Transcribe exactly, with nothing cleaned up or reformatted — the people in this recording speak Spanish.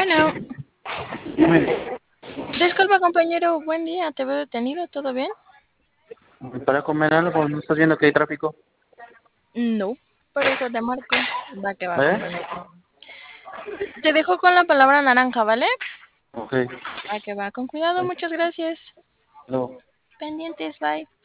Bueno, Muy bien. disculpa compañero, buen día, te veo detenido, ¿todo bien? Para comer algo, ¿no estás viendo que hay tráfico? No, por eso te marco. Va que va ¿Eh? compañero. Te dejo con la palabra naranja, ¿vale? Ok. Va que va, con cuidado, Bye. muchas gracias. Luego. Pendientes, bye.